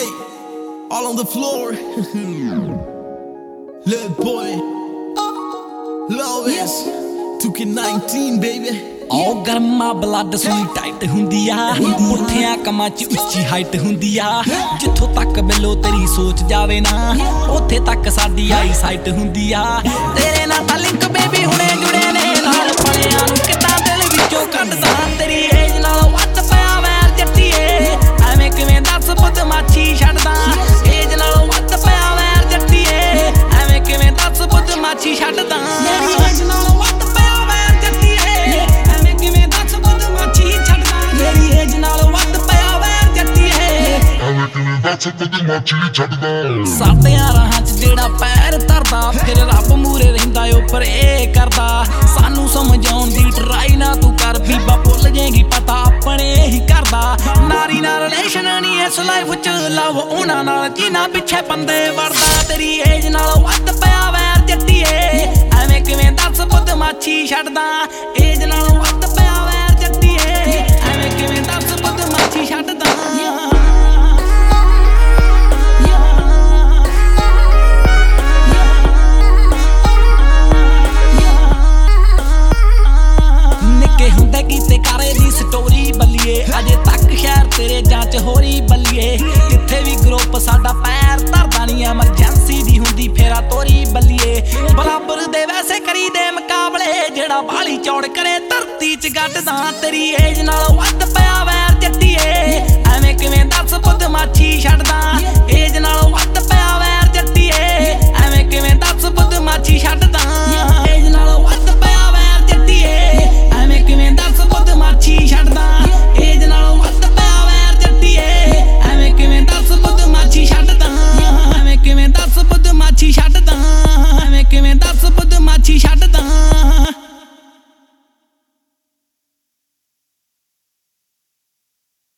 Hey, all on the floor. Little boy, love is 2K19 baby. ਉਹ ਗਰਮਾ blood ਸੂਈ tight ਹੁੰਦੀ ਆ ਪੁੱਠਿਆਂ ਕੰਮਾਂ 'ਚ ਉੱਚੀ ਹਾਈਟ ਹੁੰਦੀ ਆ ਜਿੱਥੋਂ ਤੱਕ ਬਿੱਲੋ ਤੇਰੀ ਸੋਚ ਜਾਵੇ ਨਾ ਉੱਥੇ ਤੱਕ ਸਾਡੀ ਆਈ ਸਾਈਟ ਹੁੰਦੀ ਆ ਤੇਰੇ ਨਾਲ ਤਾਂ ਲਿੰਕ ਬੇਬੀ ਹੁਣੇ ਜੁੜੇ ਨੇ ਨਾਲ ਪਲਿਆਂ ਨੂੰ ਕਿੱਦਾਂ ਦਿਲ ਵਿੱਚੋਂ ਕੱਢਦਾ ਤੇਰੀ ਏਜ ਨਾਲ ਵੱਧ ਪਿਆ ਵੈਰ ਜੱਟੀਏ ਐਵੇਂ ਕਿਵੇਂ ਦੱਸ ਬਦਮਾਸ਼ੀ ਛੱਡਦਾ ਏਜ ਨਾਲ ਵੱਧ ਪਿਆ ਵੈਰ ਜੱਟੀਏ ਐਵੇਂ ਕਿਵੇਂ ਦੱਸ ਬਦਮਾਸ਼ੀ ਛੱਡਦਾ ਏਜ ਨਾਲ ਵੱਧ ਪਿਆ ਵੈਰ ਜੱਟੀਏ ਐਵੇਂ ਕਿਵੇਂ ਦੱਸ ਬਦਮਾਸ਼ੀ ਛੱਡਦਾ ਮੇਰੀ ਏਜ ਨਾਲ ਵੱਧ ਪਿਆ ਵੈਰ ਜੱਟੀਏ ਐਵੇਂ ਕਿਵੇਂ ਦੱਸ ਬਦਮਾਸ਼ੀ ਛੱਡਦਾ ਸਾਡਿਆਂ ਰਾਹਾਂ 'ਚ ਜਿਹੜਾ ਪੈਰ ਧਰਦਾ ਫਿਰ ਰੱਬ ਮੂਰੇ ਰਹਿੰਦਾ ਓ ਪਰ ਇਹ ਕਰਦਾ ਸਾਨੂੰ ਸਮਝਾਉਣ ਦੀ ਟਰਾਈ ਨਾ ਤੂੰ ਕਰ ਬੀਬਾ ਭੁੱਲ ਜੇਗੀ ਪਤਾ ਆਪਣੇ ਹੀ ਕਰਦਾ ਨਾਰੀ ਨਾਲ ਰਿਲੇਸ਼ਨ ਨਹੀਂ ਇਸ ਲਾਈਫ 'ਚ ਲਵ ਉਹਨਾਂ ਨਾਲ ਜਿਨ੍ਹਾਂ ਪਿੱਛੇ ਬੰਦੇ ਵੜਦਾ ਤੇਰੀ ਏਜ ਨਾਲ ਵੱਧ ਪਿਆ ਵੈਰ ਜੱਟੀਏ ਐਵੇਂ ਕਿਵੇਂ ਦੱਸ ਬਦਮਾਸ਼ੀ ਛੱਡਦਾ ਏਜ ਨਾਲ ਵੱਧ ਪਿਆ ਵੈਰ ਜੱਟੀਏ ਐਵੇਂ ਕਿਵੇਂ ਦੱਸ ਬਦਮਾਸ਼ੀ ਛੱਡਦਾ ਕੀਤੇ ਕਾਰੇ ਦੀ ਸਟੋਰੀ ਬੱਲੀਏ ਅਜੇ ਤੱਕ ਸ਼ਹਿਰ ਤੇਰੇ ਜਾਂਚ ਹੋਰੀ ਬੱਲੀਏ ਜਿੱਥੇ ਵੀ ਗਰੁੱਪ ਸਾਡਾ ਪੈਰ ਧਰਦਾ ਨਹੀਂ ਐਮਰਜੈਂਸੀ ਦੀ ਹੁੰਦੀ ਫੇਰਾ ਤੋਰੀ ਬੱਲੀਏ ਬਰਾਬਰ ਦੇ ਵੈਸੇ ਕਰੀ ਦੇ ਮੁਕਾਬਲੇ ਜਿਹੜਾ ਬਾਲੀ ਚੌੜ ਕਰੇ ਧਰਤੀ 'ਚ ਗੱਡਦਾ ਤੇਰੀ ਏਜ ਨਾਲ ਵੱਧ ਪਿਆ ਵੈਰ ਜੱਟੀਏ ਐਵੇਂ ਕਿਵੇਂ ਦੱਸ ਬਦਮਾਸ਼ੀ ਛੱਡਦਾ ਏਜ ਨਾਲ ਵੱਧ ਪਿਆ ਵੈਰ ਜੱਟੀਏ ਐਵੇਂ ਕਿਵੇਂ ਦੱਸ ਬਦਮਾਸ਼ੀ ਛੱਡਦਾ ਏਜ ਨਾਲ ਵੱਧ ਪਿਆ ਵੈਰ ਜੱਟੀਏ ਐਵੇਂ ਕਿਵੇਂ ਦੱਸ ਬਦਮਾਸ਼ੀ ਛੱਡਦਾ ਏਜ ਨਾਲ ਵੱਧ ਪਿਆ ਵੈਰ ਜੱਟੀਏ ਐਵੇਂ ਕਿਵੇਂ ਦੱਸ ਬਦਮਾਸ਼ੀ ਛੱਡਦਾ ਐਵੇਂ ਕਿਵੇਂ ਦੱਸ ਬਦਮਾਸ਼ੀ ਛੱਡਦਾ ਐਵੇਂ ਕਿਵੇਂ ਦੱਸ ਬਦਮਾਸ਼ੀ ਛੱਡਦਾ